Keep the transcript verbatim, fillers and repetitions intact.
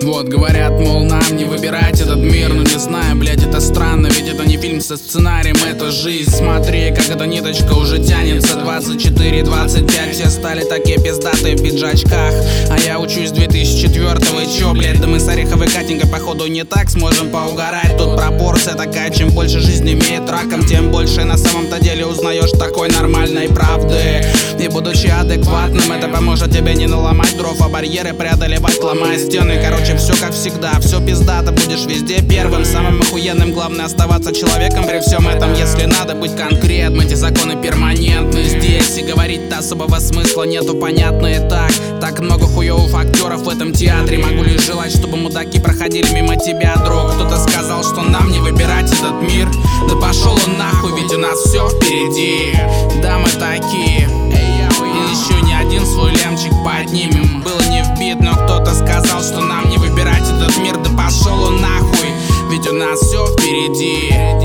Вот, говорят, мол, нам не выбирать этот мир. Но не знаю, блядь, это странно, ведь это не фильм со сценарием, это жизнь. Смотри, как эта ниточка уже тянется. Двадцать четыре, двадцать пять, все стали такие пиздатые в пиджачках. А я учусь две тысячи четвёртого, и чё, блядь, да мы с Ореховой Катенькой походу не так сможем поугарать. Тут пропорция такая, чем больше жизнь имеет раком, тем больше на самом-то деле узнаешь такой нормальной правды. И будучи адекватным, это поможет тебе не наломать дров, а барьеры преодолевать, ломая стены. Короче, все как всегда, все пиздато, будешь везде первым, самым охуенным. Главное оставаться человеком при всем этом. Если надо быть конкретным, эти законы перманентны здесь, и говорить-то особого смысла нету, понятно и так. Так много хуёвых актеров в этом театре. Могу лишь желать, чтобы мудаки проходили мимо тебя, друг. Кто-то сказал, что нам не выбирать этот мир. Да пошел он нахуй, ведь у нас все впереди. Да, мы такие, и еще не один свой лямчик поднимем. Было не вбит, но кто-то сказал, что нам не выбирать этот мир. Да пошел он нахуй, ведь у нас все впереди.